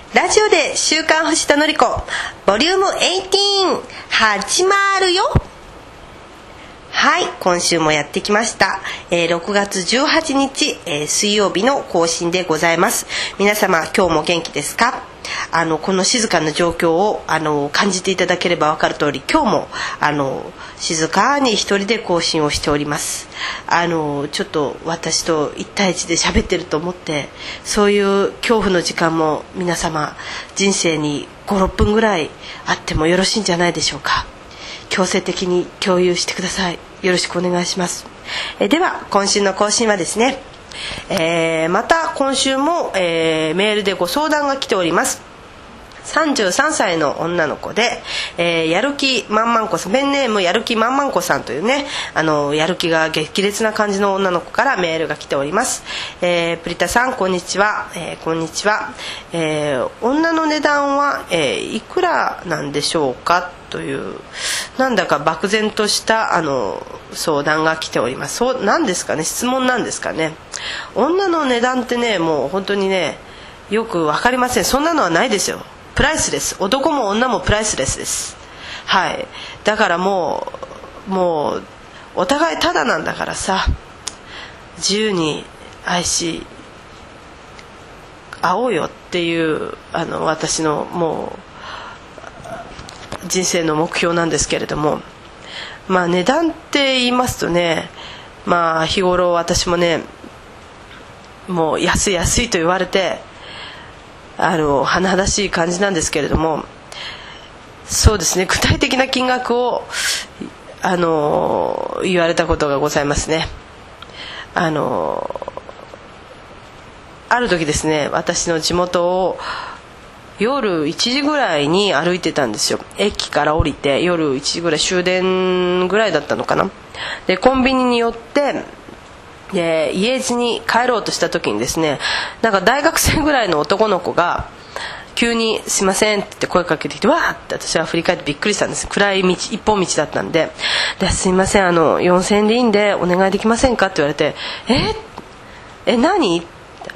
ラジオで週刊星田のり子ボリューム18始まるよ。はい、今週もやってきました、6月18日、水曜日の更新でございます。皆様今日も元気ですか？この静かな状況を感じていただければ分かる通り、今日も静かに一人で更新をしております。ちょっと私と1対1で喋ってると思って、そういう恐怖の時間も皆様人生に 5,6 分ぐらいあってもよろしいんじゃないでしょうか。強制的に共有してください。よろしくお願いします。では今週の更新はですね、また今週も、メールでご相談が来ております。33歳の女の子で、やる気満々子さん、ペンネームやる気満々子さんというね、やる気が激烈な感じの女の子からメールが来ております。プリタさんこんにちは、こんにちは。女の値段は、いくらなんでしょうかというなんだか漠然とした相談が来ております。そうなんですかね、質問なんですかね。女の値段ってね、もう本当にねよく分かりません。そんなのはないですよ。プライスレス、男も女もプライスレスです。はい、だからもうお互いタダなんだからさ、自由に愛し合おうよっていう私のもう人生の目標なんですけれども、まあ値段って言いますとね、まあ日頃私もねもう安い安いと言われて甚だしい感じなんですけれども、そうですね、具体的な金額を言われたことがございますね。ある時ですね、私の地元を夜1時ぐらいに歩いてたんですよ。駅から降りて夜1時ぐらい、終電ぐらいだったのかな。でコンビニに寄って家路に帰ろうとした時にですね、なんか大学生ぐらいの男の子が急にすいませんって声かけてきて、わーって私は振り返ってびっくりしたんです。暗い道、一本道だったんで、すいません4000円でいいんでお願いできませんかって言われて、何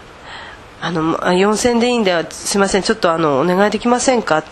4000円でいいんですいません、ちょっとお願いできませんか、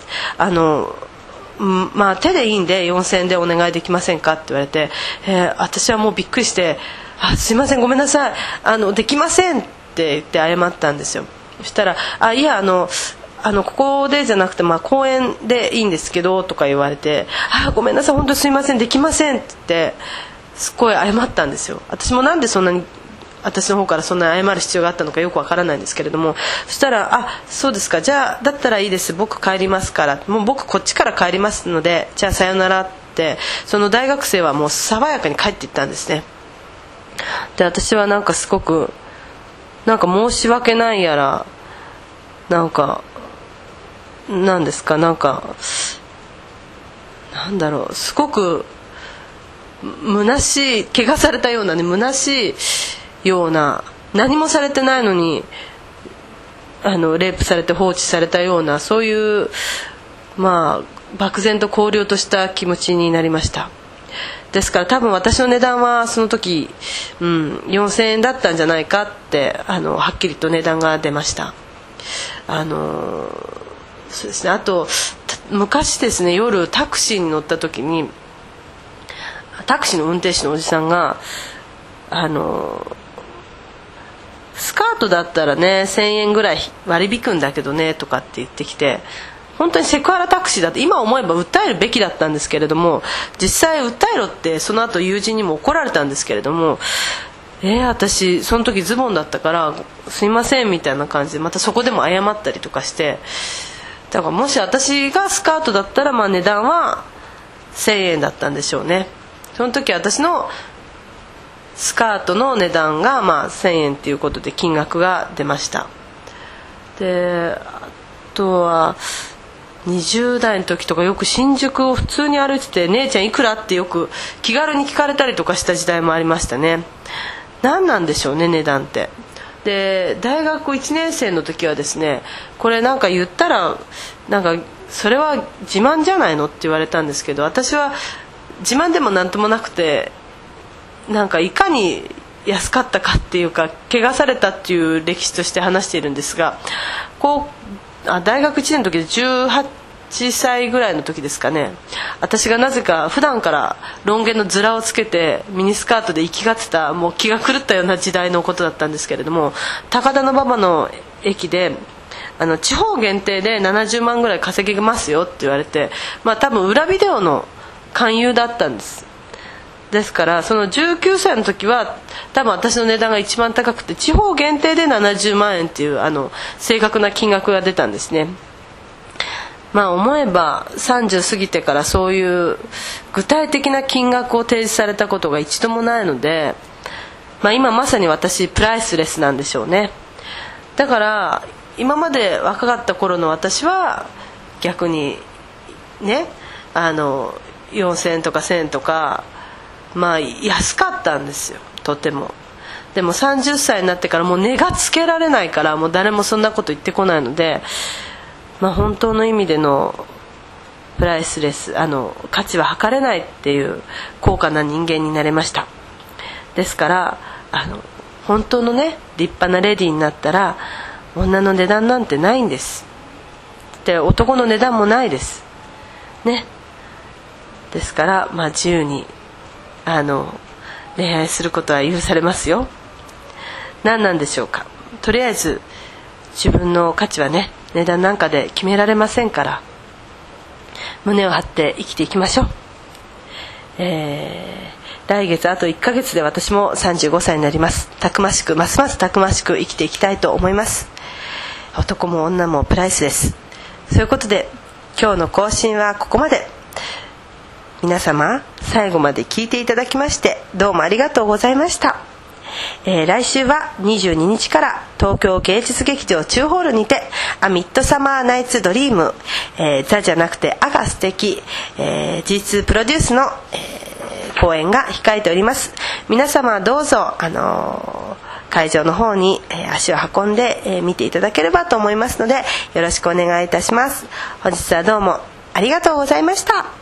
まあ手でいいんで4000円でお願いできませんかって言われて、私はもうびっくりして、すいませんごめんなさいできませんって言って謝ったんですよ。そしたらいやここでじゃなくて、公園でいいんですけどとか言われて、ごめんなさい本当すいませんできませんって言ってすっごい謝ったんですよ。私もなんでそんなに私の方からそんな謝る必要があったのかよくわからないんですけれども、そしたらそうですか、じゃあだったらいいです、僕帰りますから、もう僕こっちから帰りますのでじゃあさよならって、その大学生はもう爽やかに帰っていったんですね。で私はなんかすごく申し訳ないやらなんですか、なんだろう、すごく虚しい、怪我されたようなね、虚しいような、何もされてないのにレイプされて放置されたような、そういう漠然と荒涼とした気持ちになりました。ですから多分私の値段はその時、4000円だったんじゃないかってはっきりと値段が出ました。そうですね、あと昔ですね、夜タクシーに乗った時にタクシーの運転手のおじさんがスカートだったらね1000円ぐらい割り引くんだけどねとかって言ってきて、本当にセクハラタクシーだって今思えば訴えるべきだったんですけれども、実際訴えろってその後友人にも怒られたんですけれども、私その時ズボンだったからすいませんみたいな感じでまたそこでも謝ったりとかして、だからもし私がスカートだったら値段は1000円だったんでしょうね。その時私のスカートの値段が1000円っていうことで金額が出ました。であとは20代の時とかよく新宿を普通に歩いてて、姉ちゃんいくらってよく気軽に聞かれたりとかした時代もありましたね。何なんでしょうね、値段って。で大学1年生の時はですね、これ言ったらそれは自慢じゃないのって言われたんですけど、私は自慢でもなんともなくて、いかに安かったかっていうか、怪我されたっていう歴史として話しているんですが、高大学1年の時で18歳ぐらいの時ですかね、私がなぜか普段からロン毛のズラをつけてミニスカートで行きがってた、もう気が狂ったような時代のことだったんですけれども、高田馬場の駅で地方限定で70万ぐらい稼げますよって言われて、多分裏ビデオの勧誘だったんです。ですからその19歳の時は多分私の値段が一番高くて、地方限定で70万円っていう正確な金額が出たんですね。思えば30過ぎてからそういう具体的な金額を提示されたことが一度もないので、今まさに私プライスレスなんでしょうね。だから今まで若かった頃の私は逆にね、4000円とか1000円とか安かったんですよ、とても。でも30歳になってからもう値がつけられないから、もう誰もそんなこと言ってこないので、本当の意味でのプライスレス、価値は測れないっていう高価な人間になれました。ですから本当のね、立派なレディーになったら女の値段なんてないんですで、男の値段もないですね。ですから自由に恋愛することは許されますよ。何なんでしょうか。とりあえず自分の価値はね、値段なんかで決められませんから、胸を張って生きていきましょう。来月あと1ヶ月で私も35歳になります。たくましく、ますますたくましく生きていきたいと思います。男も女もプライスです。そういうことで今日の更新はここまで。皆様最後まで聞いていただきましてどうもありがとうございました。来週は22日から東京芸術劇場中ホールにてアミッドサマーナイツドリーム、ザじゃなくてアが素敵、G2 プロデュースの、公演が控えております。皆様どうぞ会場の方に、足を運んで、見ていただければと思いますのでよろしくお願いいたします。本日はどうもありがとうございました。